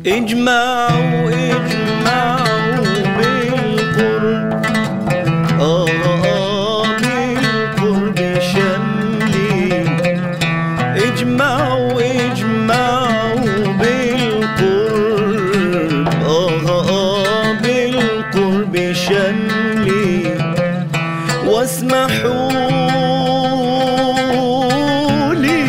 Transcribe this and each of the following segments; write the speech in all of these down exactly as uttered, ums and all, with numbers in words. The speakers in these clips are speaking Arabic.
اجمعوا اجمعوا بالقرب، آه آه بالقرب شملي. اجمعوا اجمعوا بالقرب، آه آه بالقرب شملي. واسمحوا لي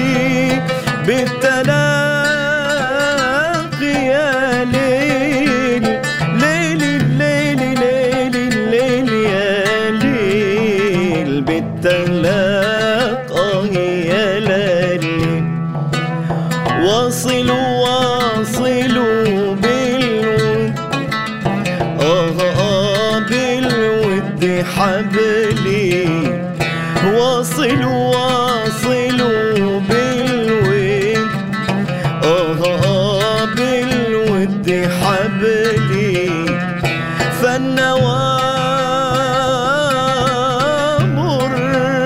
بالتلاقي يا ليل، ليل الليل ليل الليل يا ليل، بالتلاقي يا ليل. واصلوا واصلوا بالود، آه آه بالود حبلي. واصلوا واصلوا بالود، آه آه بالود حبلي. فالنوامر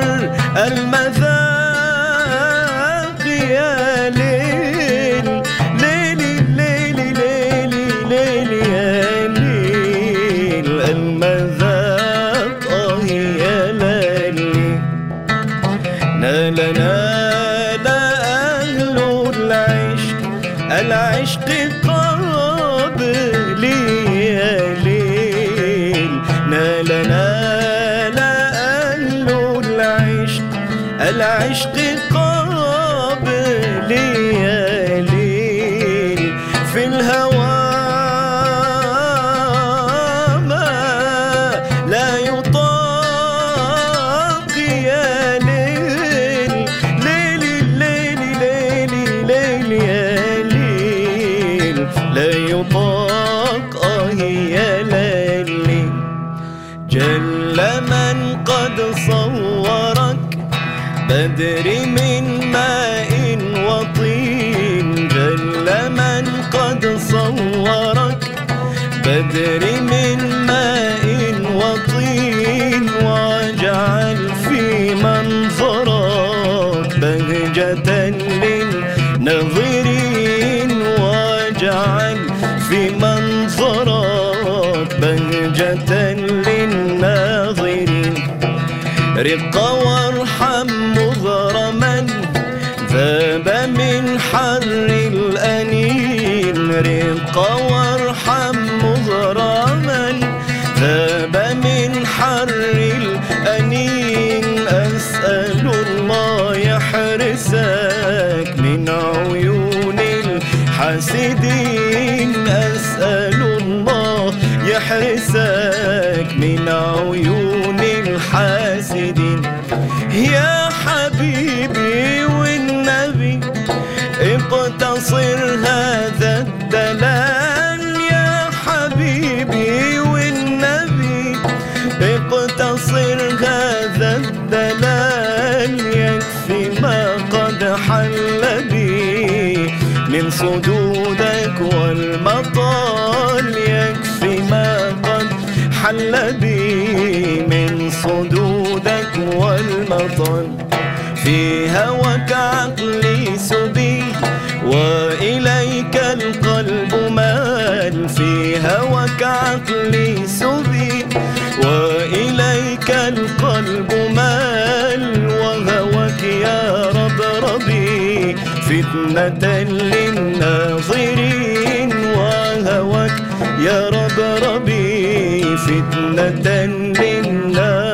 المذاق يا ليل، ليل ليل ليل ليل يا ليل، المذاق آه يا ليل. نال نال أهل العشق، العشق قابلي يا ليل. نال نال أهل العشق، العشق قابلي يا ليل. في الهوى ما لا يطاق يا ليل، ليل ليل ليل ليل يا ليل، لا يطاق آه يا ليل. جل من قد صورك بدر من ماء وطين، جل من قد صورك بدر من ماء وطين. واجعل في منظرك بهجة للناظرين، واجعل في منظرك بهجة للناظرين. رق وارحم مغرما ذاب من حر الأنين، رق وارحم مغرما ذاب من حر الأنين. أسأل الله يحرسك من عيون الحاسدين، أسأل الله يحرسك من عيون الحاسدين. يا حبيبي والنبي اقتصر هذا الدلال، يا حبيبي والنبي اقتصر هذا الدلال. يكفي ما قد حل بي من صدودك والمطال، يكفي ما قد حل بي من صدودك والمطال. في هواك عقلي سبي وإليك القلب مال، في هواك عقلي سبي وإليك القلب مال. وهواك يا رب ربي فتنة للناظرين، وهواك يا رب ربي فتنة للناظرين.